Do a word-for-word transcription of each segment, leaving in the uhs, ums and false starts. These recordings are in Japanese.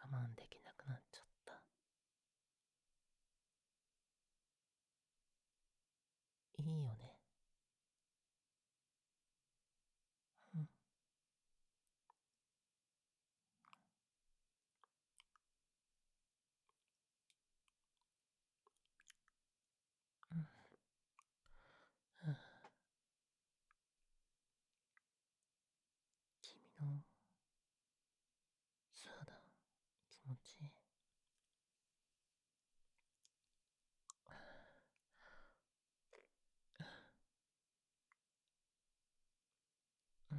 慢できなくなっちゃった。いいよね。うん。うん。うん。君の、そうだ、気持ちいい。うん。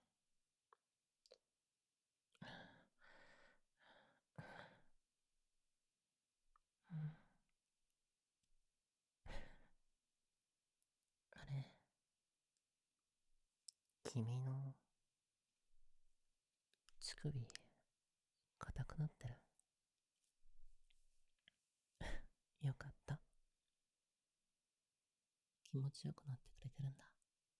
うん。あれ、君の乳首、硬くなってる。よかった。気持ちよくなってくれてるんだ。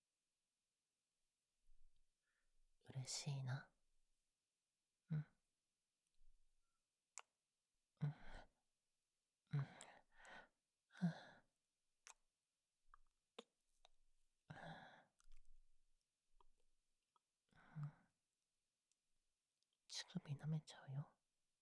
嬉しいな。うん。うん。うん。乳首舐めちゃうよ。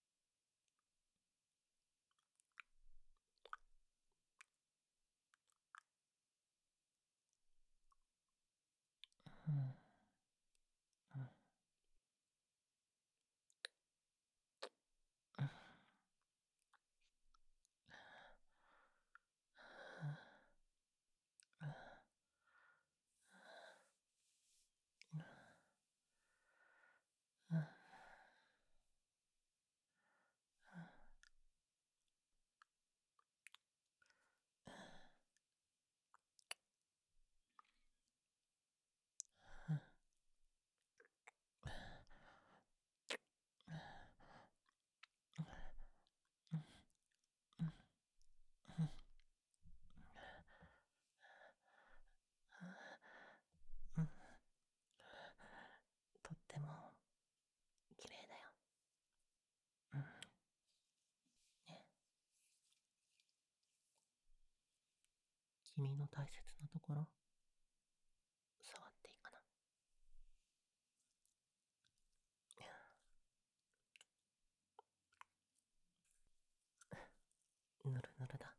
うん。うん。うん。とっても綺麗だよ。うん。ね。君の大切なところ、触っていいかな。ぬるぬるだ。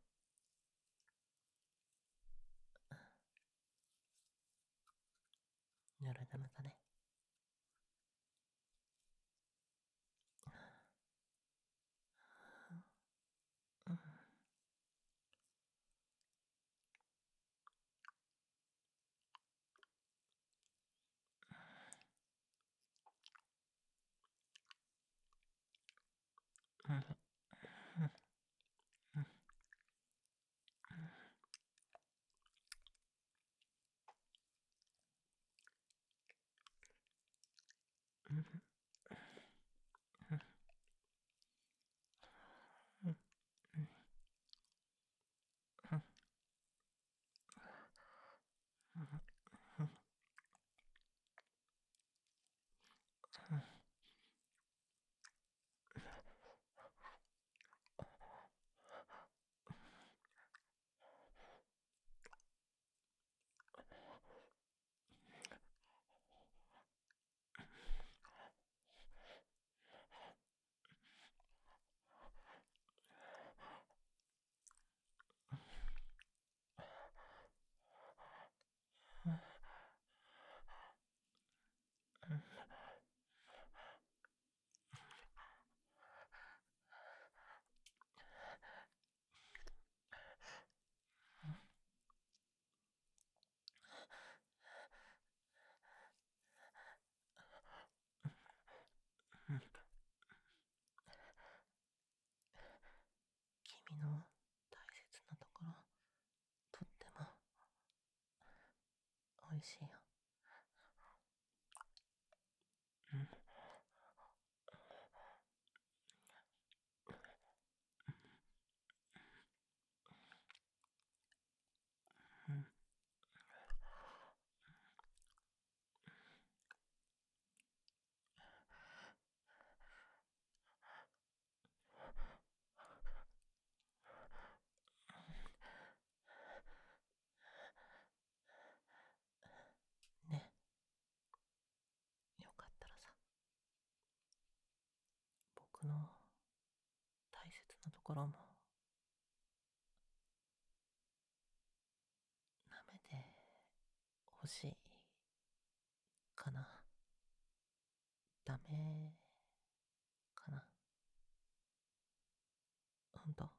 ぬるぬるだね。うん。うん。うん。君の大切なところ、とっても美味しいよ。うん。 ころも舐めてほしいかな。ダメかな。ほんと。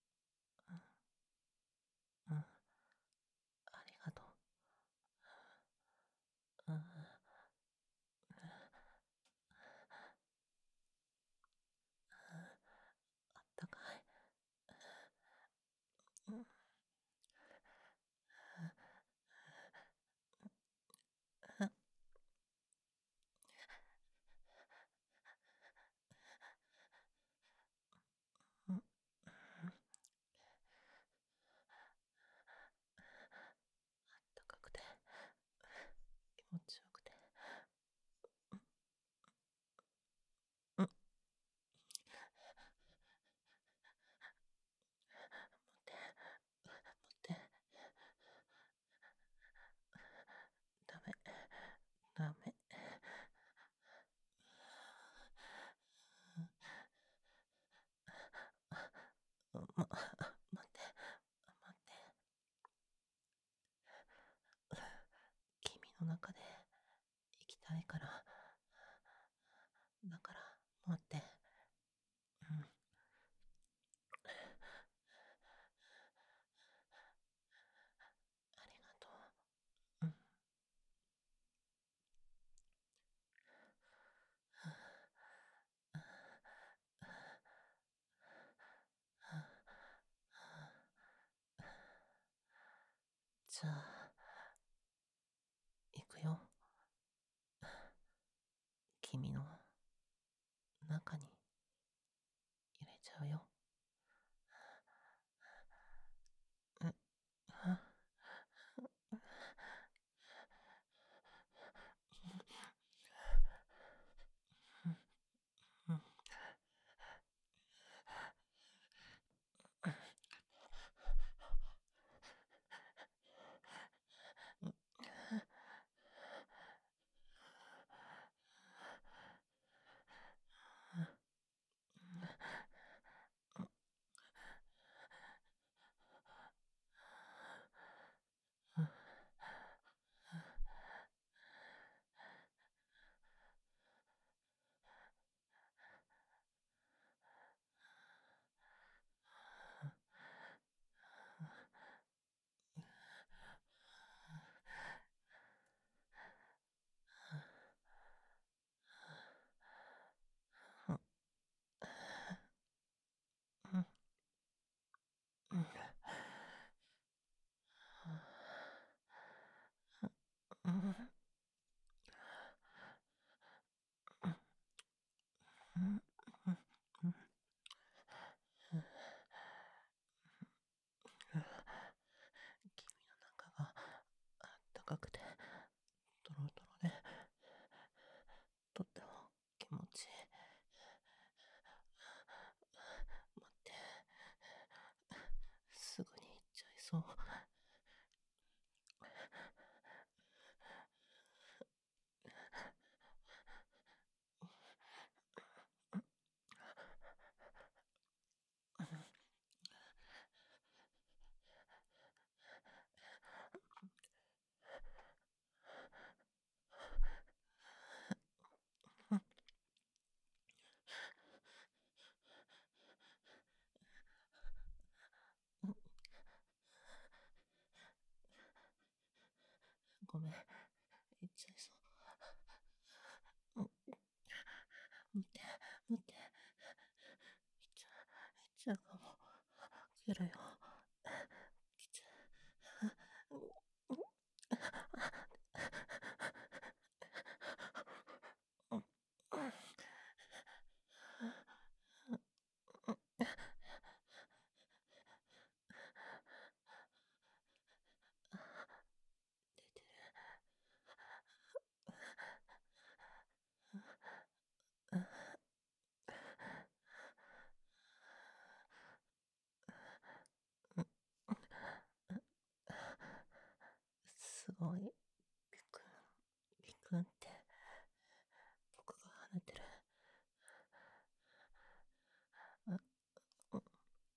うん。うん。ありがとう。うん。あったかい。うん。うん。高くて気持ちよくて、うん、待って、ダメ、ダメ、ま、待って、待って、君の中で生きたいから、だから待って、うん、ありがとう、うん、じゃあ、行くよ、君の中に入れちゃうよ。うん、うん、うん、うん、うん、うん、君の中があったかくて、ドロドロで、とっても気持ちいい。待って、すぐに行っちゃいそう。ごめん、行っちゃいそう。うん、待って、待って、行っちゃう、行っちゃうかも。来るよ。来ちゃう。うん、うん、出てる。すごい。びっくん、びっくんって、僕が跳ねてる。うん、うん、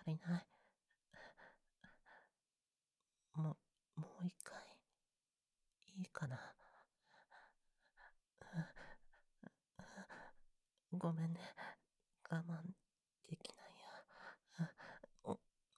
足りない。ももう一回いいかな。ごめんね。我慢できないや。う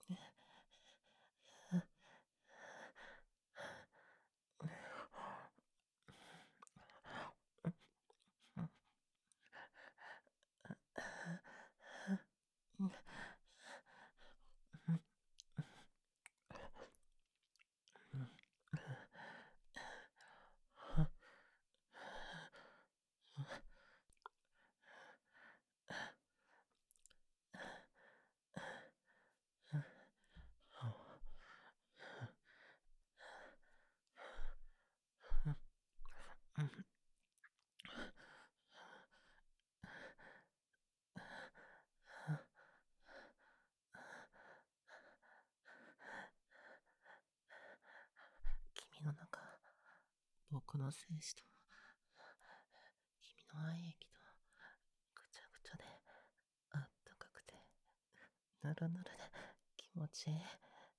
君の中、僕の精子と君の愛液とぐちゃぐちゃであったかくてぬるぬるで気持ちいい。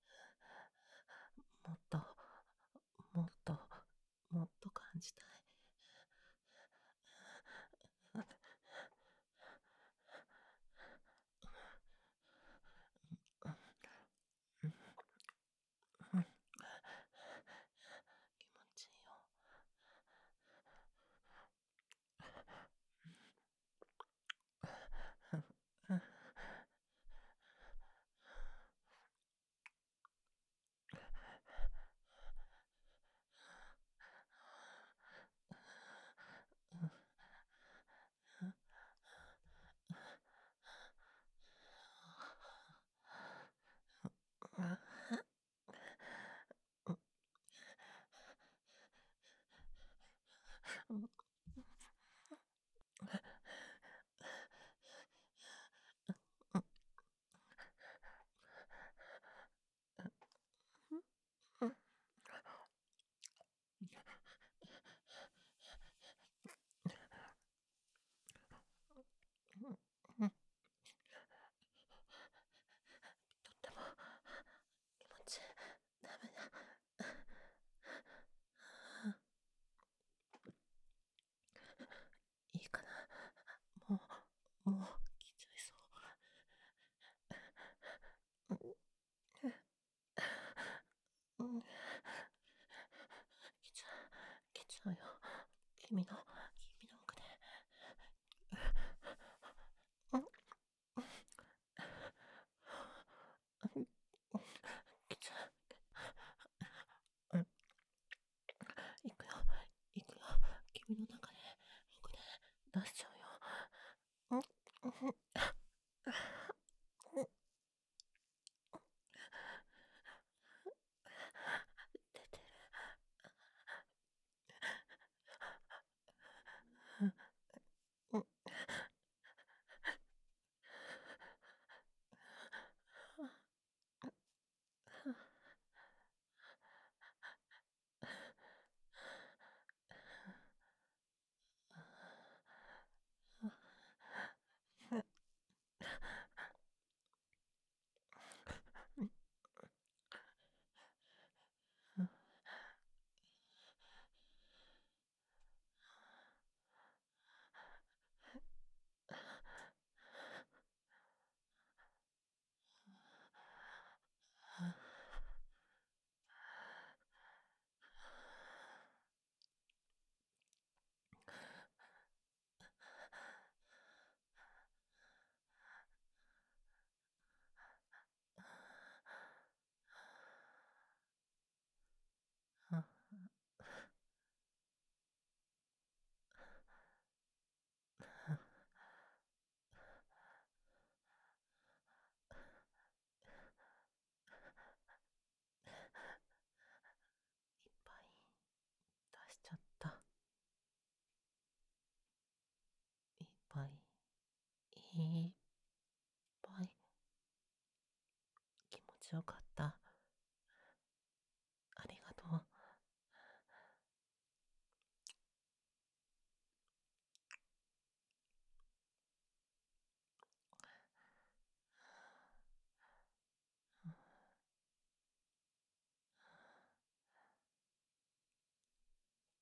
もっともっともっと感じたい。気持ちいいよ。とっても気持ちダメだ。いいかな。もうもう来ちゃいそう。うん、来ちゃ来ちゃうよ。君の君の奥で。うん、来ちゃう。うん、行くよ行くよ。君の中で奥で出しちゃうよ。うんうんうん、出てる。うん、いっぱい出しちゃった。いっぱいいっぱい気持ちよかった。